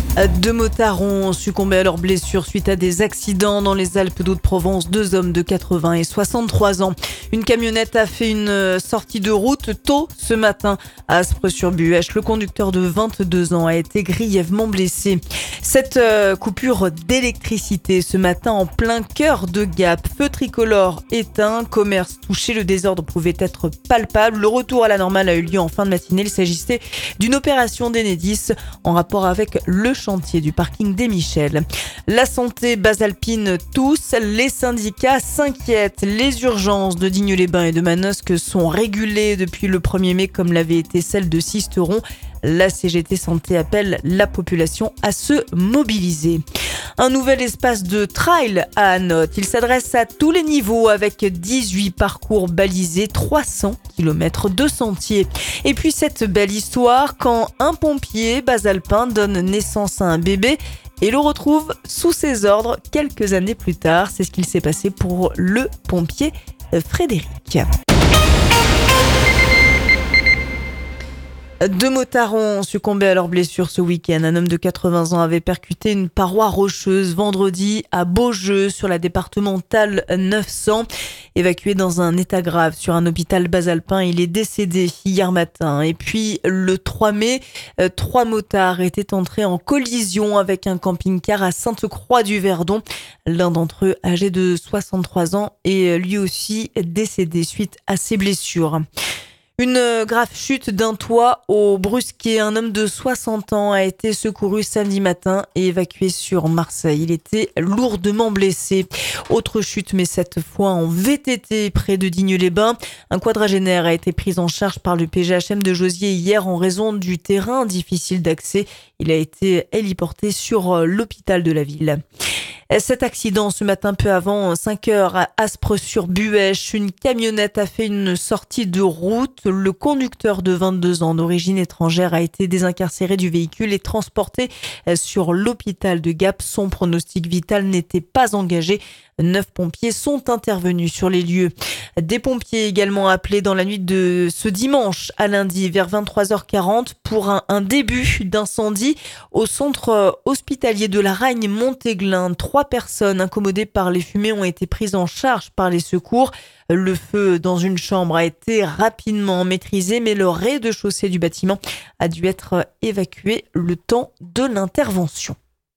Deux motards ont succombé à leurs blessures suite à des accidents dans les Alpes d'Haute-Provence. Deux hommes de 80 et 63 ans. Une camionnette a fait une sortie de route tôt ce matin à Aspres-sur-Buëch. Le conducteur de 22 ans a été grièvement blessé. Cette coupure d'électricité ce matin en plein cœur de Gap. Feu tricolore éteint, commerce touché, le désordre pouvait être palpable. Le retour à la normale a eu lieu en fin de matinée. Il s'agissait d'une opération d'Enedis en rapport avec le chantier du parking des Michel. La santé basalpine tous, les syndicats s'inquiètent. Les urgences de Digne-les-Bains et de Manosque sont régulées depuis le 1er mai comme l'avait été celle de Sisteron. La CGT Santé appelle la population à se mobiliser. Un nouvel espace de trail à Anote. Il s'adresse à tous les niveaux avec 18 parcours balisés, 300 km de sentiers. Et puis cette belle histoire quand un pompier basalpin donne naissance à un bébé et le retrouve sous ses ordres quelques années plus tard. C'est ce qu'il s'est passé pour le pompier Frédéric. Deux motards ont succombé à leurs blessures ce week-end. Un homme de 80 ans avait percuté une paroi rocheuse vendredi à Beaujeu sur la départementale 900. Évacué dans un état grave sur un hôpital basalpin, il est décédé hier matin. Et puis le 3 mai, trois motards étaient entrés en collision avec un camping-car à Sainte-Croix-du-Verdon. L'un d'entre eux, âgé de 63 ans, est lui aussi décédé suite à ses blessures. Une grave chute d'un toit au Brusquet. Un homme de 60 ans a été secouru samedi matin et évacué sur Marseille. Il était lourdement blessé. Autre chute, mais cette fois en VTT près de Digne-les-Bains. Un quadragénaire a été pris en charge par le PGHM de Josier hier en raison du terrain difficile d'accès. Il a été héliporté sur l'hôpital de la ville. Cet accident ce matin peu avant 5 heures à Aspres-sur-Buëch. Une camionnette a fait une sortie de route. Le conducteur de 22 ans d'origine étrangère a été désincarcéré du véhicule et transporté sur l'hôpital de Gap. Son pronostic vital n'était pas engagé. 9 pompiers sont intervenus sur les lieux. Des pompiers également appelés dans la nuit de ce dimanche à lundi vers 23h40 pour un début d'incendie au centre hospitalier de la Ragne-Montéglin. 3 personnes incommodées par les fumées ont été prises en charge par les secours. Le feu dans une chambre a été rapidement maîtrisé, mais le rez-de-chaussée du bâtiment a dû être évacué le temps de l'intervention.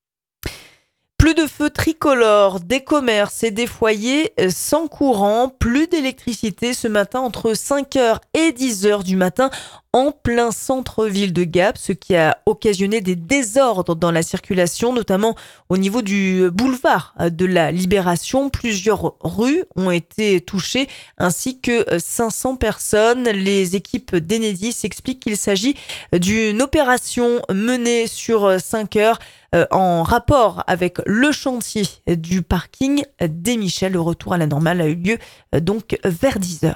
Plus de feux tricolores, des commerces et des foyers sans courant, plus d'électricité ce matin entre 5h et 10h du matin en plein centre-ville de Gap, ce qui a occasionné des désordres dans la circulation, notamment au niveau du boulevard de la Libération. Plusieurs rues ont été touchées, ainsi que 500 personnes. Les équipes d'Enedis expliquent qu'il s'agit d'une opération menée sur 5 heures en rapport avec le chantier du parking des Michel. Le retour à la normale a eu lieu donc vers 10h.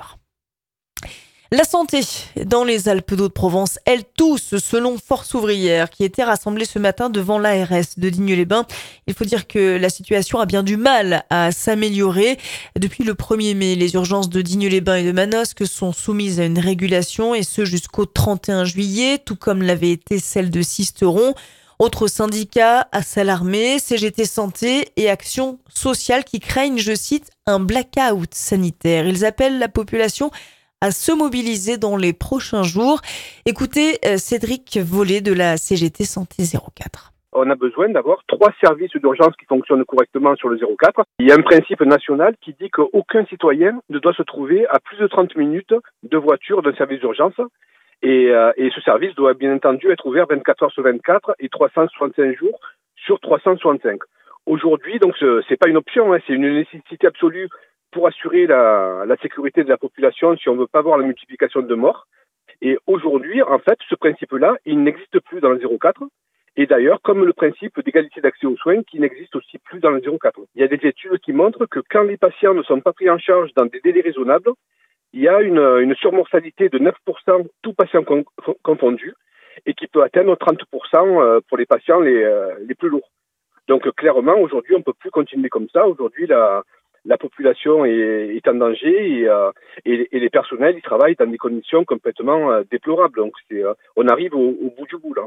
La santé dans les Alpes d'Haute-Provence, elle tousse selon Force ouvrière qui était rassemblée ce matin devant l'ARS de Digne-les-Bains. Il faut dire que la situation a bien du mal à s'améliorer. Depuis le 1er mai, les urgences de Digne-les-Bains et de Manosque sont soumises à une régulation et ce jusqu'au 31 juillet, tout comme l'avait été celle de Sisteron. Autres syndicats à s'alarmer, CGT Santé et Action Sociale qui craignent, je cite, un blackout sanitaire. Ils appellent la population à se mobiliser dans les prochains jours. Écoutez Cédric Vollet de la CGT Santé 04. On a besoin d'avoir 3 services d'urgence qui fonctionnent correctement sur le 04. Il y a un principe national qui dit qu'aucun citoyen ne doit se trouver à plus de 30 minutes de voiture d'un service d'urgence. Et ce service doit bien entendu être ouvert 24 heures sur 24 et 365 jours sur 365. Aujourd'hui, donc, c'est pas une option, c'est une nécessité absolue pour assurer la sécurité de la population si on veut pas voir la multiplication de morts. Et aujourd'hui, en fait, ce principe-là, il n'existe plus dans le 04. Et d'ailleurs, comme le principe d'égalité d'accès aux soins qui n'existe aussi plus dans le 04. Il y a des études qui montrent que quand les patients ne sont pas pris en charge dans des délais raisonnables, il y a une surmortalité de 9%, tous patients confondus, et qui peut atteindre 30% pour les patients les plus lourds. Donc clairement, aujourd'hui, on ne peut plus continuer comme ça. Aujourd'hui, la population est en danger et les personnels ils travaillent dans des conditions complètement déplorables. Donc on arrive au bout du bout là, oui.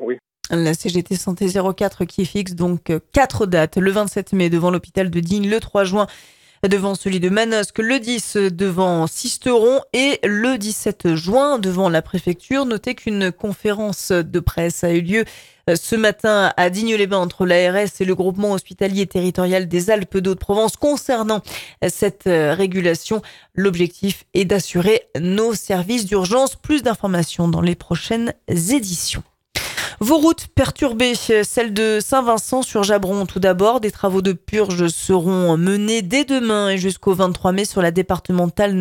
La CGT Santé 04 qui fixe donc 4 dates. Le 27 mai devant l'hôpital de Digne, le 3 juin devant celui de Manosque, le 10 devant Sisteron et le 17 juin devant la préfecture. Notez qu'une conférence de presse a eu lieu ce matin à Digne-les-Bains entre l'ARS et le groupement hospitalier territorial des Alpes d'Haute-Provence concernant cette régulation. L'objectif est d'assurer nos services d'urgence. Plus d'informations dans les prochaines éditions. Vos routes perturbées, celle de Saint-Vincent sur Jabron tout d'abord. Des travaux de purge seront menés dès demain et jusqu'au 23 mai sur la départementale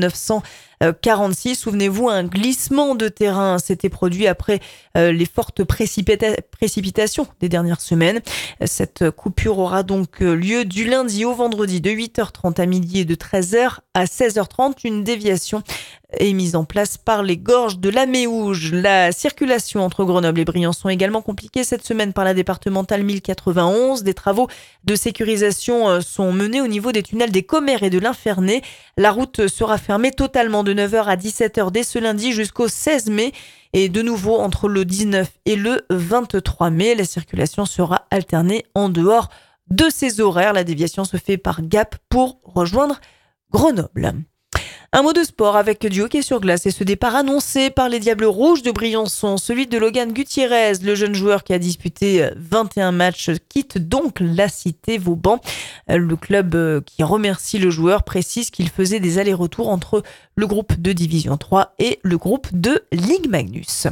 946. Souvenez-vous, un glissement de terrain s'était produit après les fortes précipitations des dernières semaines. Cette coupure aura donc lieu du lundi au vendredi de 8h30 à midi et de 13h à 16h30. Une déviation est mise en place par les gorges de la Méouge. La circulation entre Grenoble et Briançon est également compliquée cette semaine par la départementale 1091. Des travaux de sécurisation sont menés au niveau des tunnels des Commères et de l'Infernet. La route sera fermée totalement de 9h à 17h dès ce lundi jusqu'au 16 mai. Et de nouveau, entre le 19 et le 23 mai, la circulation sera alternée en dehors de ces horaires. La déviation se fait par Gap pour rejoindre Grenoble. Un mot de sport avec du hockey sur glace et ce départ annoncé par les Diables Rouges de Briançon, celui de Logan Gutiérrez, le jeune joueur qui a disputé 21 matchs, quitte donc la cité Vauban. Le club qui remercie le joueur précise qu'il faisait des allers-retours entre le groupe de Division 3 et le groupe de Ligue Magnus.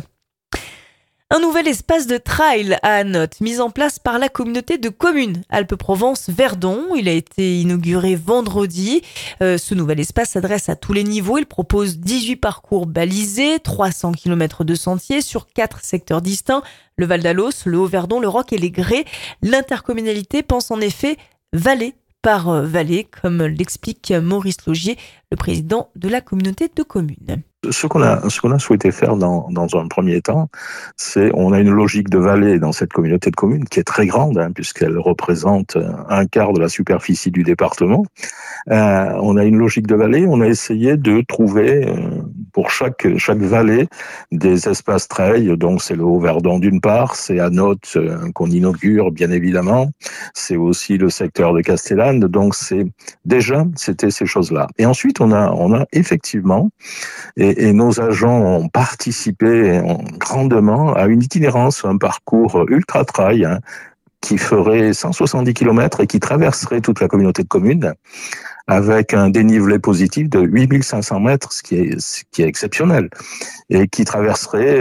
Un nouvel espace de trail à Anote, mis en place par la communauté de communes Alpes-Provence-Verdon. Il a été inauguré vendredi. Ce nouvel espace s'adresse à tous les niveaux. Il propose 18 parcours balisés, 300 km de sentiers sur 4 secteurs distincts. Le Val d'Alos, le Haut-Verdon, le Roc et les Grès. L'intercommunalité pense en effet vallée par vallée, comme l'explique Maurice Logier, le président de la communauté de communes. Ce qu'on a souhaité faire dans un premier temps, c'est on a une logique de vallée dans cette communauté de communes qui est très grande, puisqu'elle représente un quart de la superficie du département. On a une logique de vallée. On a essayé de trouver pour chaque vallée des espaces trail. Donc c'est le Haut-Verdon d'une part, c'est Anote qu'on inaugure bien évidemment. C'est aussi le secteur de Castellane. Donc c'était ces choses-là. Et ensuite on a effectivement et nos agents ont participé grandement à une itinérance, un parcours ultra-trail qui ferait 170 km et qui traverserait toute la communauté de communes avec un dénivelé positif de 8500 mètres, ce qui est exceptionnel, et qui traverserait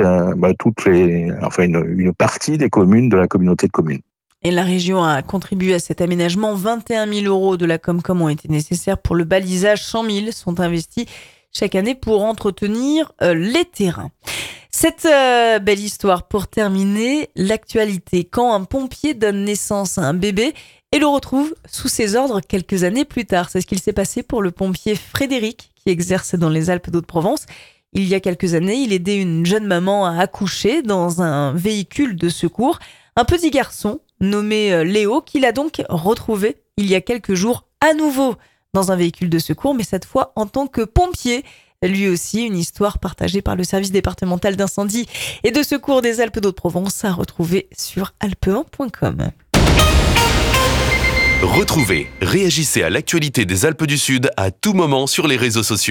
une partie des communes de la communauté de communes. Et la région a contribué à cet aménagement. 21 000 € de la Comcom ont été nécessaires pour le balisage. 100 000 sont investis chaque année pour entretenir les terrains. Cette belle histoire pour terminer, l'actualité. Quand un pompier donne naissance à un bébé et le retrouve sous ses ordres quelques années plus tard. C'est ce qu'il s'est passé pour le pompier Frédéric qui exerce dans les Alpes d'Haute-Provence. Il y a quelques années, il aidait une jeune maman à accoucher dans un véhicule de secours. Un petit garçon nommé Léo qu'il a donc retrouvé il y a quelques jours à nouveau dans un véhicule de secours, mais cette fois en tant que pompier. Lui aussi, une histoire partagée par le service départemental d'incendie et de secours des Alpes d'Haute-Provence à retrouver sur alpe1.com. Retrouvez, réagissez à l'actualité des Alpes du Sud à tout moment sur les réseaux sociaux.